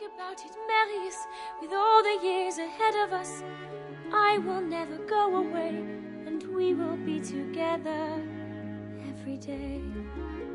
about it, Marius, with all the years ahead of us. I will never go away, and we will be together every day.